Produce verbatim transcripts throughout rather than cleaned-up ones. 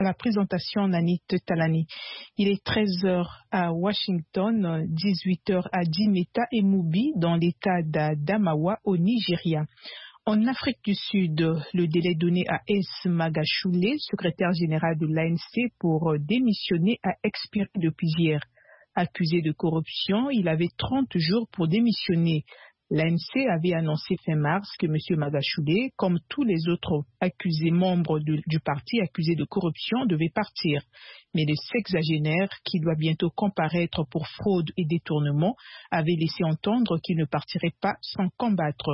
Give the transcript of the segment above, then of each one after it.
À la présentation, Nanit Talani. Il est treize heures à Washington, dix-huit heures à Djimeta et Mubi dans l'état d'Adamawa au Nigeria. En Afrique du Sud, le délai donné à S. Magashule, secrétaire général de l'A N C, pour démissionner a expiré depuis hier. Accusé de corruption, il avait trente jours pour démissionner. L'A N C avait annoncé fin mars que M. Magashule, comme tous les autres accusés membres de, du parti accusés de corruption, devait partir. Mais le sexagénaire, qui doit bientôt comparaître pour fraude et détournement, avait laissé entendre qu'il ne partirait pas sans combattre.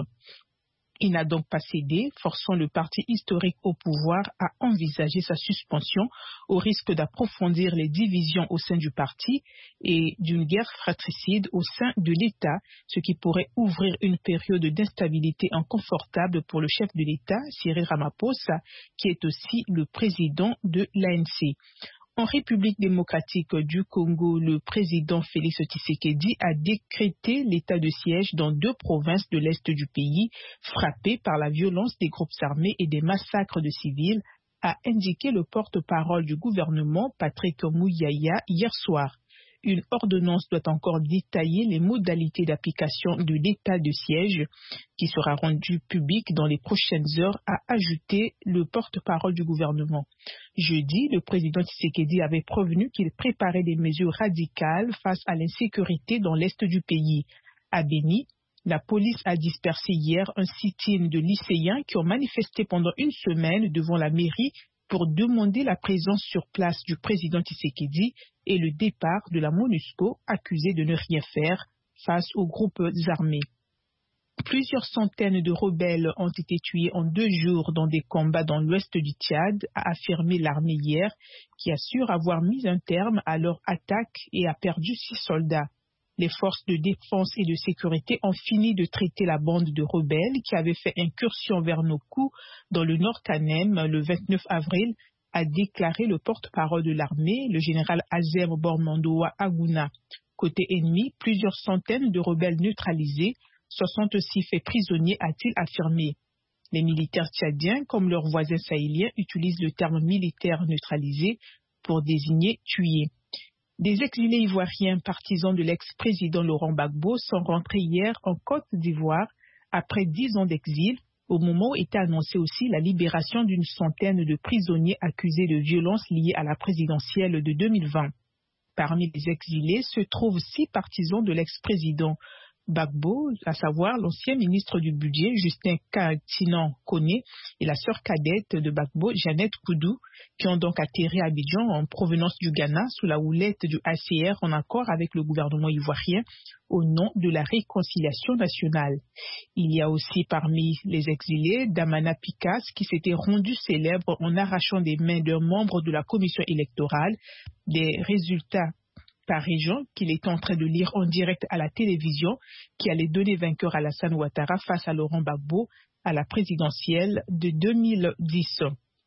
Il n'a donc pas cédé, forçant le parti historique au pouvoir à envisager sa suspension au risque d'approfondir les divisions au sein du parti et d'une guerre fratricide au sein de l'État, ce qui pourrait ouvrir une période d'instabilité inconfortable pour le chef de l'État, Cyril Ramaphosa, qui est aussi le président de l'A N C. En République démocratique du Congo, le président Félix Tshisekedi a décrété l'état de siège dans deux provinces de l'est du pays, frappées par la violence des groupes armés et des massacres de civils, a indiqué le porte-parole du gouvernement, Patrick Muyaya, hier soir. Une ordonnance doit encore détailler les modalités d'application de l'état de siège qui sera rendu public dans les prochaines heures, a ajouté le porte-parole du gouvernement. Jeudi, le président Tshisekedi avait prévenu qu'il préparait des mesures radicales face à l'insécurité dans l'est du pays. À Béni, la police a dispersé hier un sit-in de lycéens qui ont manifesté pendant une semaine devant la mairie pour demander la présence sur place du président Tshisekedi et le départ de la MONUSCO, accusée de ne rien faire face aux groupes armés. Plusieurs centaines de rebelles ont été tués en deux jours dans des combats dans l'ouest du Tchad, a affirmé l'armée hier, qui assure avoir mis un terme à leur attaque et a perdu six soldats. Les forces de défense et de sécurité ont fini de traiter la bande de rebelles qui avait fait incursion vers Nokou dans le Nord Kanem le vingt-neuf avril, a déclaré le porte-parole de l'armée, le général Azem Bormandoa Aguna. Côté ennemi, plusieurs centaines de rebelles neutralisés se sont aussi faits prisonniers, a-t-il affirmé. Les militaires tchadiens, comme leurs voisins sahéliens, utilisent le terme militaire neutralisé pour désigner tués. Des exilés ivoiriens partisans de l'ex-président Laurent Gbagbo sont rentrés hier en Côte d'Ivoire après dix ans d'exil, au moment où était annoncée aussi la libération d'une centaine de prisonniers accusés de violences liées à la présidentielle de deux mille vingt. Parmi les exilés se trouvent six partisans de l'ex-président Gbagbo, à savoir l'ancien ministre du Budget Justin Katinan Koné et la sœur cadette de Gbagbo, Jeannette Koudou, qui ont donc atterri à Abidjan en provenance du Ghana sous la houlette du H C R en accord avec le gouvernement ivoirien au nom de la réconciliation nationale. Il y a aussi parmi les exilés Damana Pikas qui s'était rendu célèbre en arrachant des mains d'un membre de la commission électorale des résultats par région qu'il est en train de lire en direct à la télévision, qui allait donner vainqueur à Alassane Ouattara face à Laurent Gbagbo à la présidentielle de deux mille dix.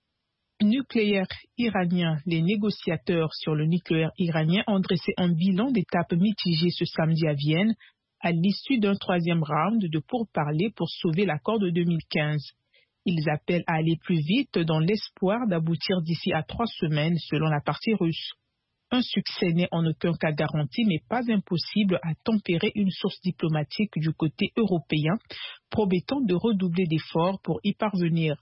Nucléaire iranien, les négociateurs sur le nucléaire iranien ont dressé un bilan d'étape mitigé ce samedi à Vienne, à l'issue d'un troisième round de pourparlers pour sauver l'accord de deux mille quinze. Ils appellent à aller plus vite dans l'espoir d'aboutir d'ici à trois semaines, selon la partie russe. Un succès n'est en aucun cas garanti, mais pas impossible à tempérer une source diplomatique du côté européen, promettant de redoubler d'efforts pour y parvenir.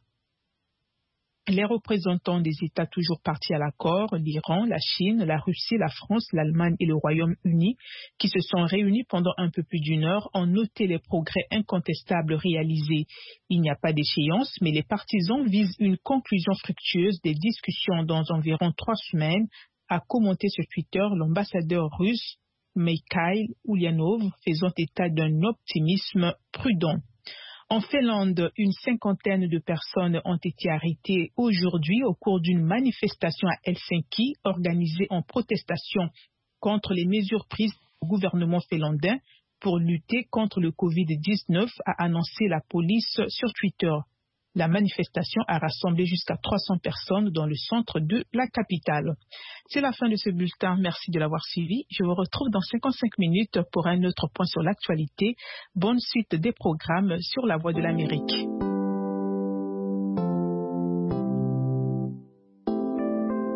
Les représentants des États toujours partis à l'accord, l'Iran, la Chine, la Russie, la France, l'Allemagne et le Royaume-Uni, qui se sont réunis pendant un peu plus d'une heure, ont noté les progrès incontestables réalisés. Il n'y a pas d'échéance, mais les partisans visent une conclusion fructueuse des discussions dans environ trois semaines, a commenté sur Twitter l'ambassadeur russe Mikhail Ulyanov, faisant état d'un optimisme prudent. En Finlande, une cinquantaine de personnes ont été arrêtées aujourd'hui au cours d'une manifestation à Helsinki organisée en protestation contre les mesures prises au gouvernement finlandais pour lutter contre le covid dix-neuf, a annoncé la police sur Twitter. La manifestation a rassemblé jusqu'à trois cents personnes dans le centre de la capitale. C'est la fin de ce bulletin. Merci de l'avoir suivi. Je vous retrouve dans cinquante-cinq minutes pour un autre point sur l'actualité. Bonne suite des programmes sur La Voix de l'Amérique.